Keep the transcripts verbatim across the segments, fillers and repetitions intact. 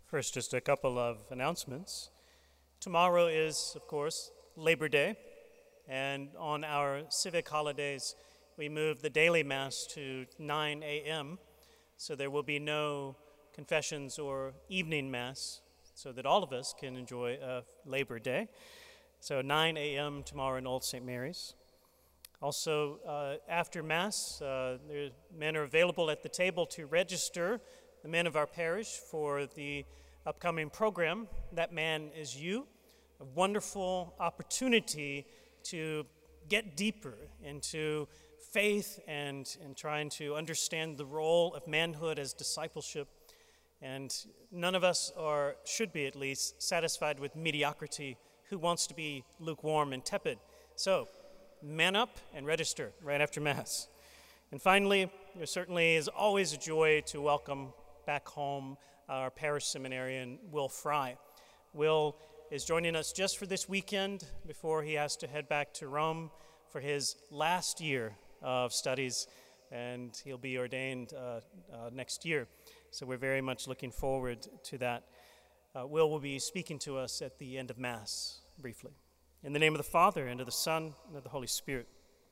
First, just a couple of announcements. Tomorrow is, of course, Labor Day, and on our civic holidays, we move the daily Mass to nine a m, so there will be no confessions or evening Mass, so that all of us can enjoy a Labor Day. So nine a m tomorrow in Old Saint Mary's. Also, uh, after Mass, uh, there, men are available at the table to register the men of our parish for the upcoming program. That man is you. A wonderful opportunity to get deeper into faith and, and trying to understand the role of manhood as discipleship. And none of us are, should be at least, satisfied with mediocrity. Who wants to be lukewarm and tepid? So, man up and register right after Mass. And finally, there certainly is always a joy to welcome back home our parish seminarian, Will Fry. Will is joining us just for this weekend before he has to head back to Rome for his last year of studies, and he'll be ordained uh, uh, next year. So we're very much looking forward to that. Uh, Will will be speaking to us at the end of Mass, briefly. In the name of the Father, and of the Son, and of the Holy Spirit.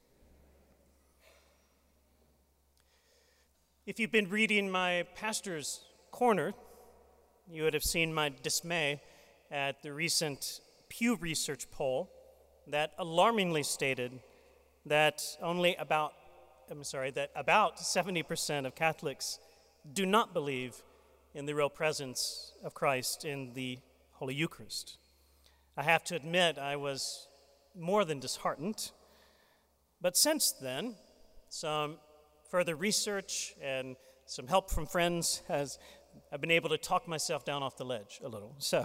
If you've been reading my pastor's corner, you would have seen my dismay at the recent Pew Research poll that alarmingly stated that only about, I'm sorry, that about seventy percent of Catholics do not believe in the real presence of Christ in the Holy Eucharist. I have to admit I was more than disheartened, but since then, some further research and some help from friends has I've been able to talk myself down off the ledge a little. So,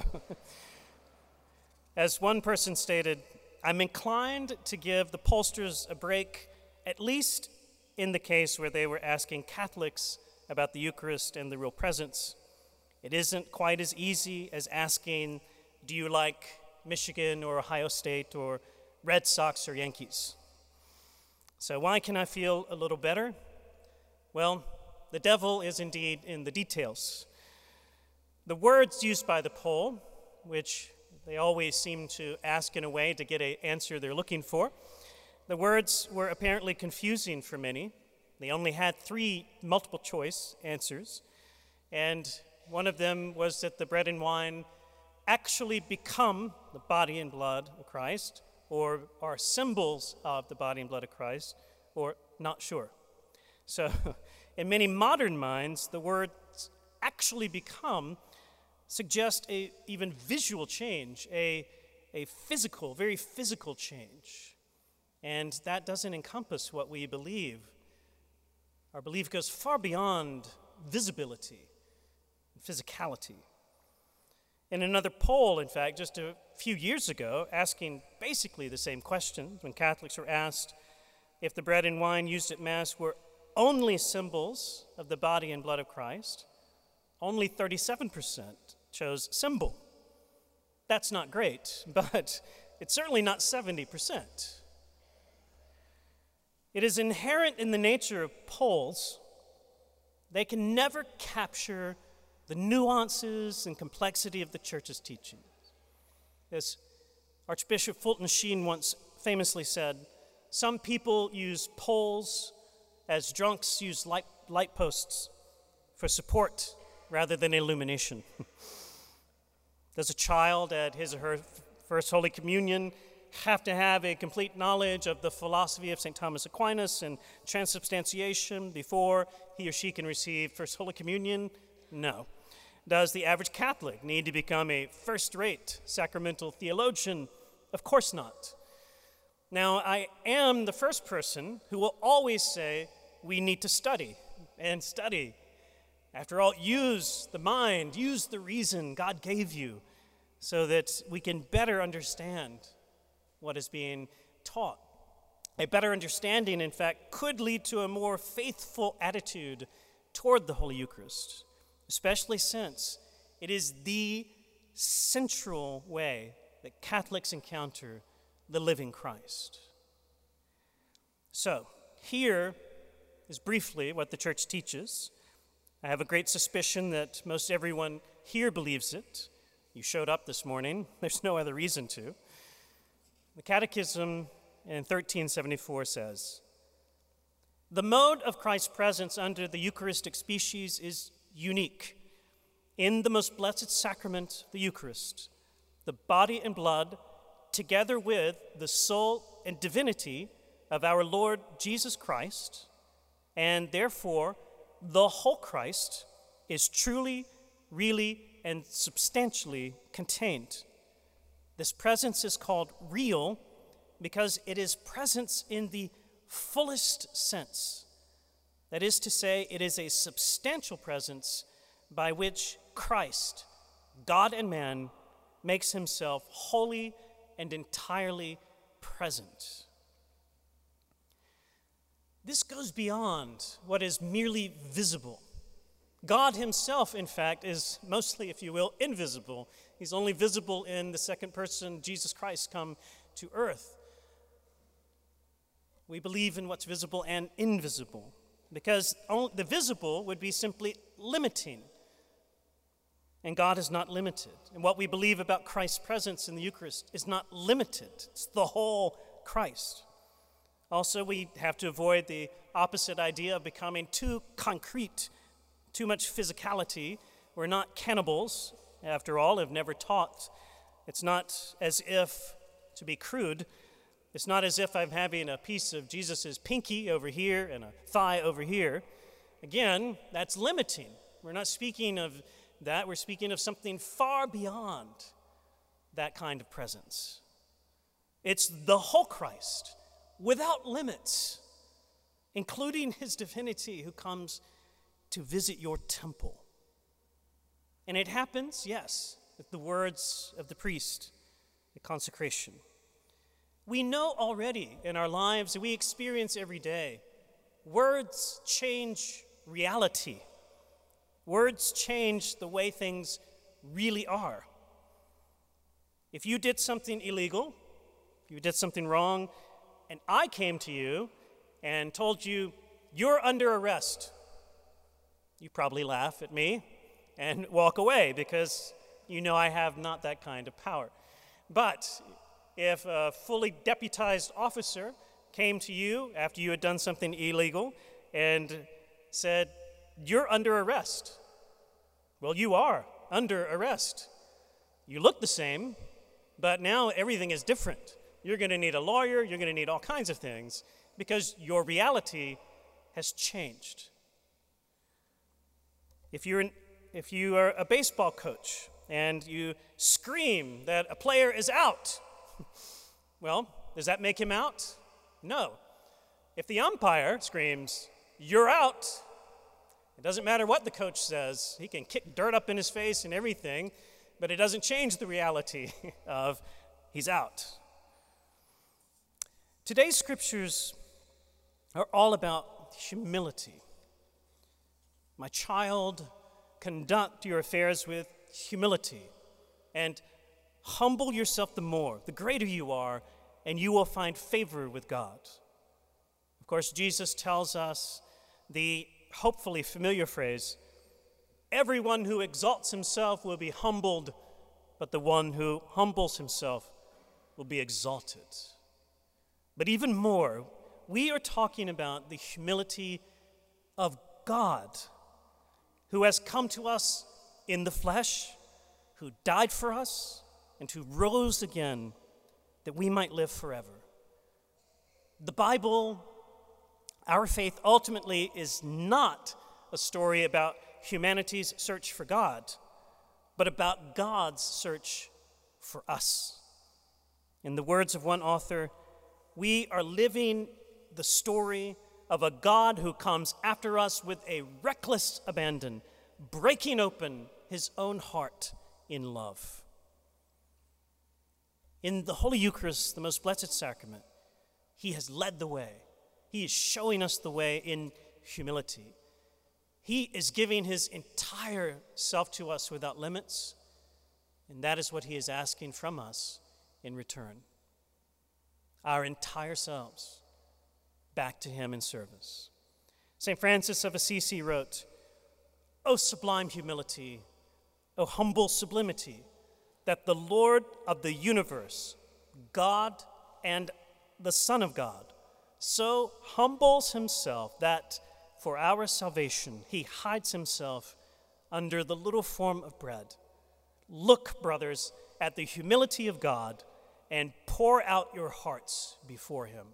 as one person stated, I'm inclined to give the pollsters a break, at least in the case where they were asking Catholics about the Eucharist and the real presence. It isn't quite as easy as asking, do you like Michigan or Ohio State or Red Sox or Yankees? So why can I feel a little better? Well, the devil is indeed in the details. The words used by the poll, which they always seem to ask in a way to get an answer they're looking for, the words were apparently confusing for many. They only had three multiple choice answers, and one of them was that the bread and wine actually become the body and blood of Christ, or are symbols of the body and blood of Christ, or not sure. So, in many modern minds, the words actually become suggest a even visual change, a, a physical, very physical change. And that doesn't encompass what we believe. Our belief goes far beyond visibility and physicality. In another poll, in fact, just a few years ago, asking basically the same question, when Catholics were asked if the bread and wine used at Mass were only symbols of the body and blood of Christ, only thirty-seven percent chose symbol. That's not great, but it's certainly not seventy percent. It is inherent in the nature of polls. They can never capture the nuances and complexity of the Church's teaching. As Archbishop Fulton Sheen once famously said, some people use polls as drunks use light, light posts for support rather than illumination. Does a child at his or her first Holy Communion have to have a complete knowledge of the philosophy of Saint Thomas Aquinas and transubstantiation before he or she can receive First Holy Communion? No. Does the average Catholic need to become a first-rate sacramental theologian? Of course not. Now, I am the first person who will always say we need to study and study. After all, use the mind, use the reason God gave you so that we can better understand what is being taught. A better understanding, in fact, could lead to a more faithful attitude toward the Holy Eucharist, especially since it is the central way that Catholics encounter the living Christ. So, here is briefly what the Church teaches. I have a great suspicion that most everyone here believes it. You showed up this morning. There's no other reason to. The Catechism in thirteen seventy-four says, "The mode of Christ's presence under the Eucharistic species is unique. In the most blessed sacrament, the Eucharist, the body and blood, together with the soul and divinity of our Lord Jesus Christ, and therefore the whole Christ is truly, really, and substantially contained. This presence is called real because it is presence in the fullest sense. That is to say, it is a substantial presence by which Christ, God and man, makes himself wholly and entirely present." This goes beyond what is merely visible. God himself, in fact, is mostly, if you will, invisible. He's only visible in the second person, Jesus Christ, come to earth. We believe in what's visible and invisible, because the visible would be simply limiting, and God is not limited. And what we believe about Christ's presence in the Eucharist is not limited. It's the whole Christ. Also, we have to avoid the opposite idea of becoming too concrete, too much physicality. We're not cannibals, after all, have never taught. It's not as if, to be crude, it's not as if I'm having a piece of Jesus' pinky over here and a thigh over here. Again, that's limiting. We're not speaking of that. We're speaking of something far beyond that kind of presence. It's the whole Christ, without limits, including his divinity, who comes to visit your temple. And it happens, yes, with the words of the priest, the consecration. We know already in our lives that we experience every day, words change reality. Words change the way things really are. If you did something illegal, if you did something wrong, and I came to you and told you, "You're under arrest," you probably laugh at me and walk away because you know I have not that kind of power. But if a fully deputized officer came to you after you had done something illegal and said, "You're under arrest," well, you are under arrest. You look the same, but now everything is different. You're going to need a lawyer, you're going to need all kinds of things because your reality has changed. If you're an, if you are a baseball coach and you scream that a player is out, well, does that make him out? No. If the umpire screams, "You're out," it doesn't matter what the coach says. He can kick dirt up in his face and everything, but it doesn't change the reality of he's out. Today's scriptures are all about humility. "My child, conduct your affairs with humility, and humble yourself the more, the greater you are, and you will find favor with God." Of course, Jesus tells us the hopefully familiar phrase, "Everyone who exalts himself will be humbled, but the one who humbles himself will be exalted." But even more, we are talking about the humility of God, who has come to us in the flesh, who died for us, and who rose again that we might live forever. The Bible, our faith, ultimately is not a story about humanity's search for God, but about God's search for us. In the words of one author, we are living the story of a God who comes after us with a reckless abandon, breaking open his own heart in love. In the Holy Eucharist, the most blessed sacrament, he has led the way. He is showing us the way in humility. He is giving his entire self to us without limits, and that is what he is asking from us in return. Our entire selves back to him in service. Saint Francis of Assisi wrote, "O sublime humility, O humble sublimity, that the Lord of the universe, God and the Son of God, so humbles himself that for our salvation he hides himself under the little form of bread. Look, brothers, at the humility of God and pour out your hearts before him.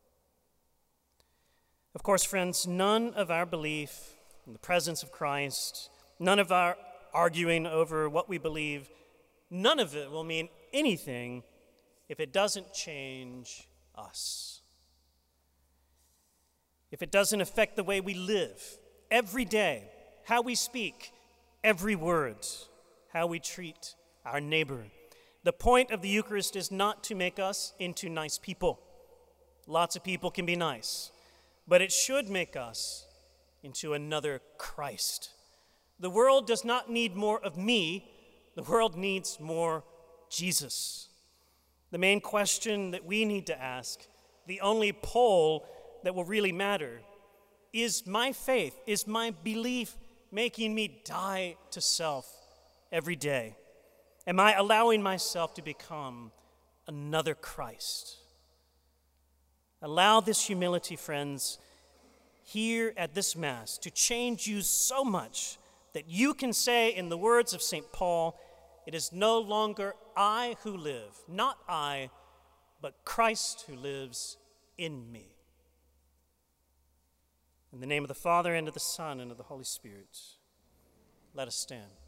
Of course, friends, none of our belief in the presence of Christ, none of our arguing over what we believe, none of it will mean anything if it doesn't change us. If it doesn't affect the way we live every day, how we speak, every word, how we treat our neighbor. The point of the Eucharist is not to make us into nice people. Lots of people can be nice, but it should make us into another Christ. The world does not need more of me. The world needs more Jesus. The main question that we need to ask, the only poll that will really matter, is my faith, is my belief making me die to self every day? Am I allowing myself to become another Christ? Allow this humility, friends, here at this Mass to change you so much that you can say, in the words of Saint Paul, it is no longer I who live, not I, but Christ who lives in me. In the name of the Father, and of the Son, and of the Holy Spirit, let us stand.